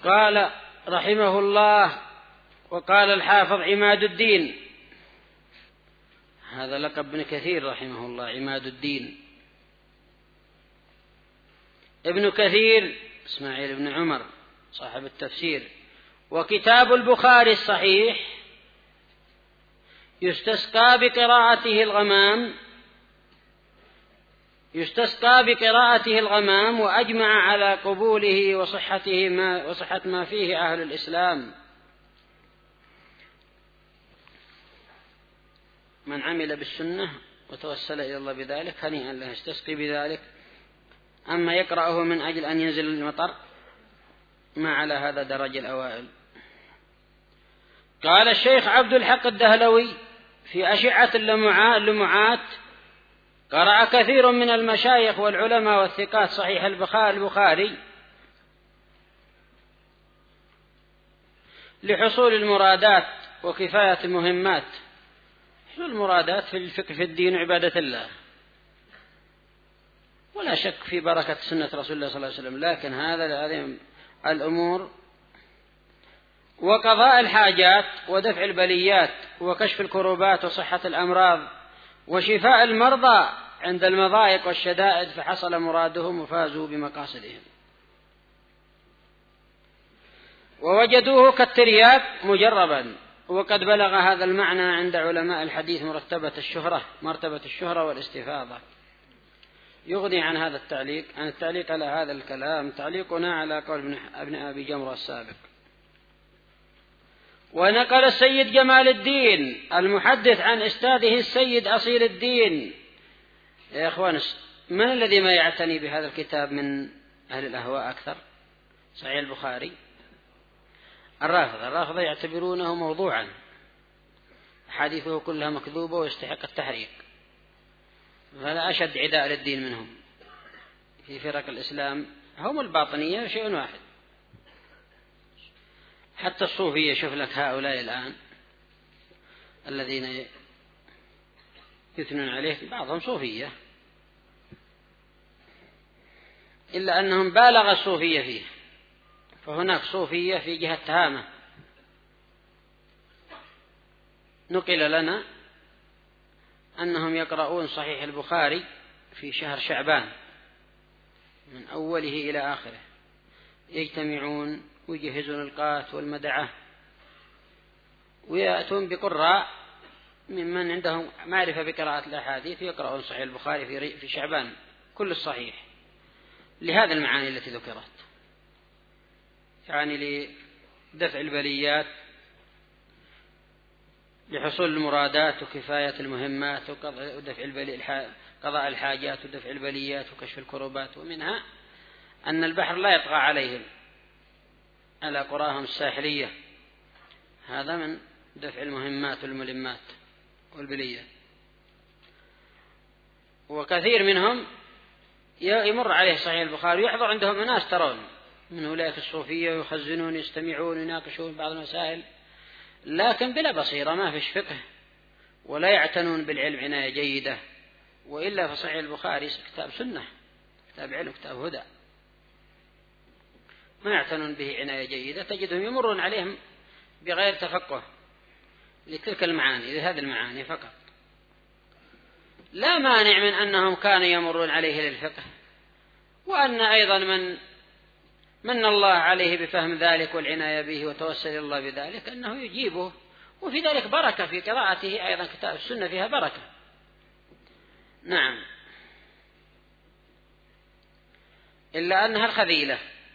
قال رحمه الله: وقال الحافظ عماد الدين، هذا لقب ابن كثير رحمه الله، عماد الدين. ابن كثير إسماعيل بن عمر صاحب التفسير. وكتاب البخاري الصحيح يستسقى بقراءته الغمام، وأجمع على قبوله وصحة ما فيه أهل الإسلام. من عمل بالسنة وتوسل إلى الله بذلك هنيئا له، يستسقي بذلك. أما يقرأه من أجل أن ينزل المطر ما على هذا درج الأوائل. قال الشيخ عبد الحق الدهلوي في أشعة اللمعات: قرأ كثير من المشايخ والعلماء والثقات صحيح البخاري لحصول المرادات وكفاية المهمات. حصول المرادات في الفقه في الدين عبادة الله، ولا شك في بركة سنة رسول الله صلى الله عليه وسلم، لكن هذه الأمور وقضاء الحاجات ودفع البليات وكشف الكروبات وصحة الأمراض وشفاء المرضى عند المضايق والشدائد، فحصل مرادهم وفازوا بمقاصدهم. ووجدوه كالترياق مجربا، وقد بلغ هذا المعنى عند علماء الحديث مرتبة الشهرة والاستفاضة. يغني عن هذا التعليق، عن التعليق على هذا الكلام، تعليقنا على قول ابن أبي جمرة السابق. ونقل السيد جمال الدين المحدث عن أستاذه السيد أصيل الدين. يا إخوان، من الذي ما يعتني بهذا الكتاب من أهل الأهواء أكثر؟ صحيح البخاري. الرافضة يعتبرونه موضوعا، حديثه كلها مكذوبة ويستحق التحريق، هذا أشد عداء للدين منهم. في فرق الإسلام هم الباطنية شيء واحد. حتى الصوفية، شوف لك هؤلاء الآن الذين يثنون عليه بعضهم صوفية، إلا أنهم بالغ الصوفية فيه. فهناك صوفية في جهة تهامة. نقل لنا أنهم يقرؤون صحيح البخاري في شهر شعبان من أوله إلى آخره، يجتمعون ويجهزون القات والمدعة، ويأتون بقراء ممن عندهم معرفة بقراءة الأحاديث، يقرؤون صحيح البخاري في شعبان كل الصحيح لهذا المعاني التي ذكرت، يعني لدفع البليات، لحصول المرادات وكفاية المهمات قضاء الحاجات ودفع البليات وكشف الكروبات. ومنها أن البحر لا يطغى عليهم على قراهم الساحلية، هذا من دفع المهمات والملمات والبليات. وكثير منهم يمر عليه صحيح البخاري يحضر عندهم ناس ترون من أولئك الصوفية، يخزنون يستمعون يناقشون بعض المسائل، لكن بلا بصيرة، ما فيش فقه ولا يعتنون بالعلم عناية جيدة. وإلا فصحيح البخاري كتاب سنة، كتاب علم، كتاب هدى، ما يعتنون به عناية جيدة، تجدهم يمرون عليهم بغير تفقه لتلك المعاني، لهذه المعاني فقط. لا مانع من أنهم كانوا يمرون عليه للفقه، وأن أيضا من الله عليه بفهم ذلك والعناية به وتوسل إلى الله بذلك أنه يجيبه، وفي ذلك بركة في قراءته أيضا. كتاب السنة فيها بركة. نعم، إلا أنها الخذيلة.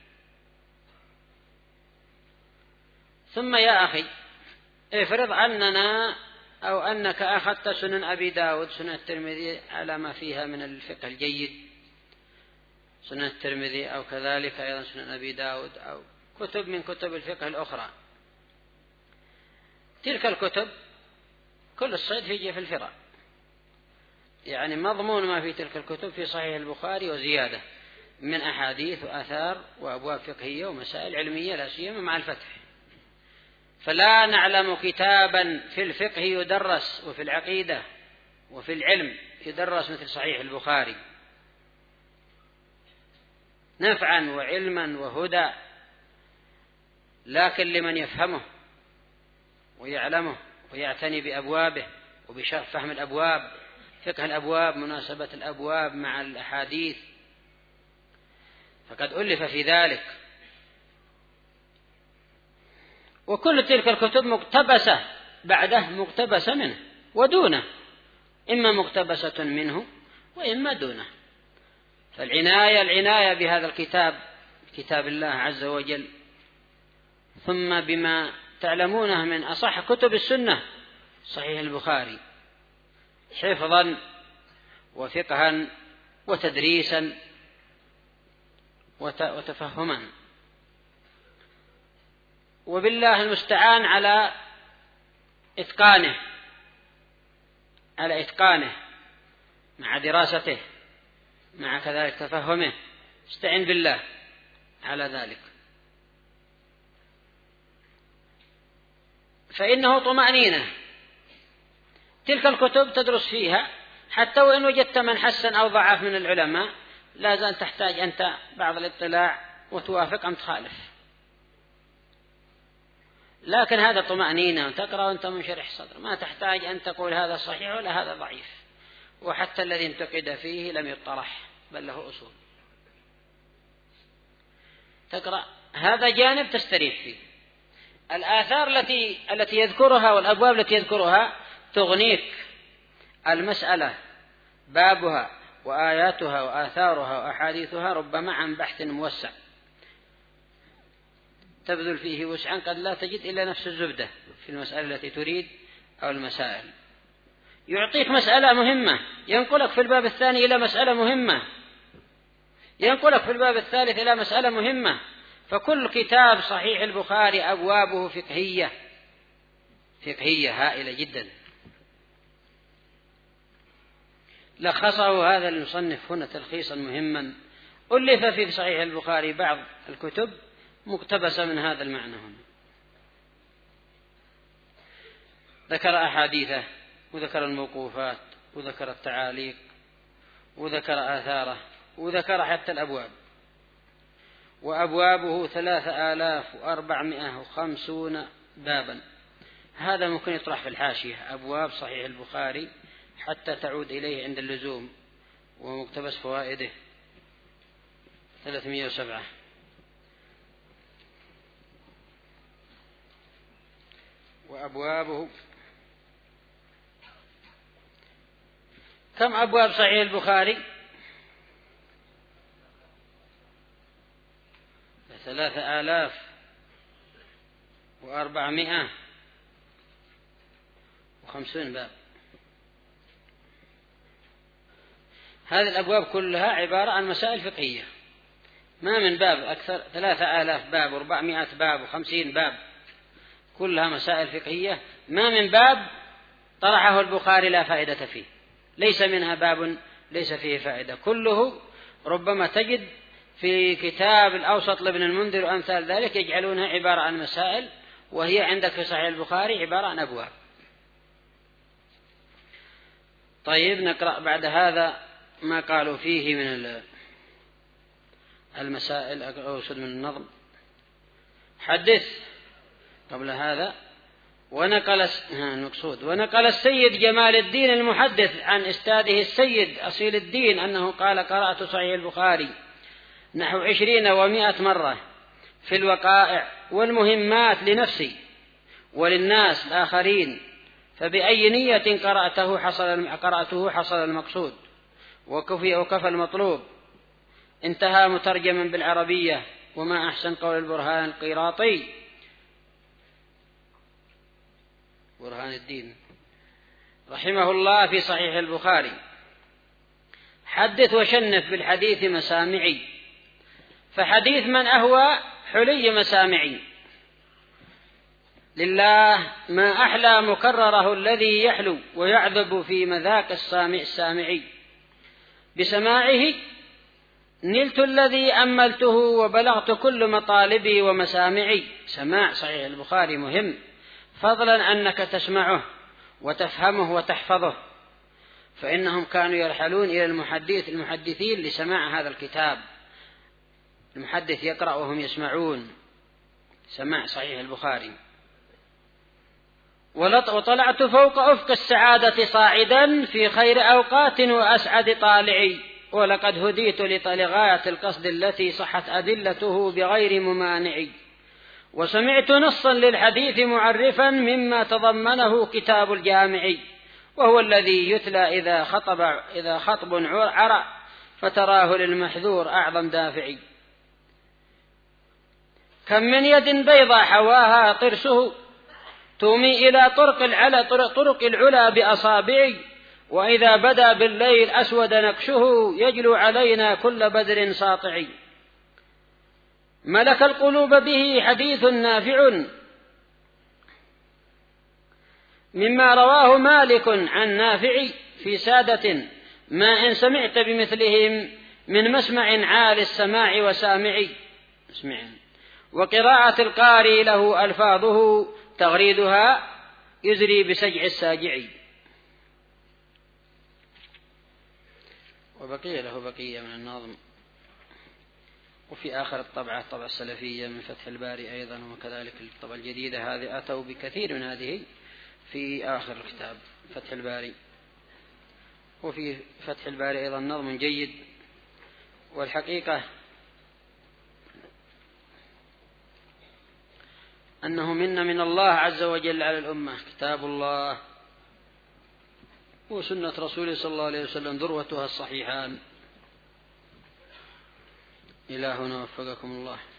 ثم يا أخي، افرض أننا أو أنك أخذت سنن أبي داود، سنن الترمذي، على ما فيها من الفقه الجيد، سنن الترمذي أو كذلك أيضا سنن أبي داود أو كتب من كتب الفقه الأخرى. تلك الكتب كل الصيد في الفرع، يعني مضمون ما في تلك الكتب في صحيح البخاري وزيادة من أحاديث وآثار وأبواب فقهية ومسائل علمية، لا سيما مع الفتح. فلا نعلم كتابا في الفقه يدرس وفي العقيدة وفي العلم يدرس مثل صحيح البخاري، نفعا وعلما وهدى لكن لمن يفهمه ويعلمه ويعتني بأبوابه وبشرح فهم الأبواب، فقه الأبواب، مناسبة الأبواب مع الأحاديث، فقد ألف في ذلك. وكل تلك الكتب مقتبسة بعده، مقتبسة منه ودونه، إما مقتبسة منه وإما دونه. فالعناية بهذا الكتاب، كتاب الله عز وجل، ثم بما تعلمونه من أصح كتب السنة صحيح البخاري، حفظا وفقها وتدريسا وتفهما، وبالله المستعان على إتقانه مع دراسته مع كذلك تفهمه، استعن بالله على ذلك، فإنه طمأنينة. تلك الكتب تدرس فيها حتى وإن وجدت من حسن أو ضعف من العلماء، لا زال تحتاج أنت بعض الاطلاع وتوافق أم تخالف، لكن هذا طمأنينة، تقرأ وأنت منشرح صدر، ما تحتاج أن تقول هذا صحيح ولا هذا ضعيف، وحتى الذي انتقد فيه لم يطرح بل له أصول. تقرأ هذا جانب تستريح فيه. الآثار التي يذكرها والأبواب التي يذكرها تغنيك، المسألة بابها وآياتها وآثارها وأحاديثها ربما عن بحث موسع تبذل فيه وسعا قد لا تجد إلا نفس الزبدة في المسألة التي تريد أو المسائل. يعطيك مسألة مهمة ينقلك في الباب الثاني إلى مسألة مهمة، ينقلك في الباب الثالث إلى مسألة مهمة. فكل كتاب صحيح البخاري أبوابه فقهية هائلة جدا. لخصه هذا المصنف هنا تلخيصا مهما، ألف في صحيح البخاري بعض الكتب مقتبسة من هذا المعنى هنا. ذكر أحاديثه وذكر الموقوفات وذكر التعاليق وذكر آثاره وذكر حتى الأبواب. وأبوابه 3450 بابا. هذا ممكن يطرح في الحاشية، أبواب صحيح البخاري حتى تعود إليه عند اللزوم، ومقتبس فوائده 307. وأبوابه كم أبواب صحيح البخاري؟ 3450 باب. هذه الأبواب كلها عبارة عن مسائل فقهية، ما من باب أكثر، 3000 باب و400 باب و50 باب، كلها مسائل فقهية. ما من باب طرحه البخاري لا فائدة فيه، ليس منها باب ليس فيه فائدة، كله ربما تجد في كتاب الأوسط لابن المنذر وأمثال ذلك يجعلونها عبارة عن مسائل، وهي عندك في صحيح البخاري عبارة عن أبواب. طيب نقرأ بعد هذا ما قالوا فيه من المسائل، أقصد من النظم. حدث قبل هذا ونقل السيد جمال الدين المحدث عن أستاذه السيد أصيل الدين أنه قال: قرأت صحيح البخاري نحو 20 و100 مرة في الوقائع والمهمات لنفسي وللناس الآخرين، فبأي نية قرأته حصل المقصود وكفى المطلوب. انتهى مترجما بالعربية. وما أحسن قول البرهان القيراطي برهان الدين رحمه الله في صحيح البخاري: حدث وشنف بالحديث مسامعي، فحديث من أهوى حلي مسامعي، لله ما أحلى مكرره الذي يحلو ويعذب في مذاق السامعي، بسماعه نلت الذي أملته وبلغت كل مطالبي ومسامعي. سماع صحيح البخاري مهم، فضلا أنك تسمعه وتفهمه وتحفظه، فإنهم كانوا يرحلون إلى المحدثين لسماع هذا الكتاب. المحدث يقرأ وهم يسمعون، سماع صحيح البخاري. وطلعت فوق أفق السعادة صاعدا في خير أوقات وأسعد طالعي، ولقد هديت لغاية القصد التي صحت أدلته بغير ممانع. وسمعت نصا للحديث معرفا مما تضمنه كتاب الجامع، وهو الذي يتلى إذا خطب عرى فتراه للمحذور أعظم دافعي. كم من يد بيضاء حواها طرسه تومي إلى طرق العلا بأصابعي، وإذا بدا بالليل أسود نكشه يجلو علينا كل بدر ساطع. ملك القلوب به حديث نافع مما رواه مالك عن نافع في سادة، ما إن سمعت بمثلهم من مسمع عالي السماع وسامع. وقراءة القارئ له ألفاظه تغريدها يزري بسجع الساجع. وبقي له بقية من النظم. وفي آخر الطبعة الطبعة السلفية من فتح الباري أيضا، وكذلك الطبعة الجديدة هذه أتوا بكثير من هذه في آخر الكتاب فتح الباري. وفي فتح الباري أيضا نظم جيد. والحقيقة أنه من الله عز وجل على الأمة كتاب الله وسنة رسوله صلى الله عليه وسلم ذروتها الصحيحان. إلهنا وفقكم الله.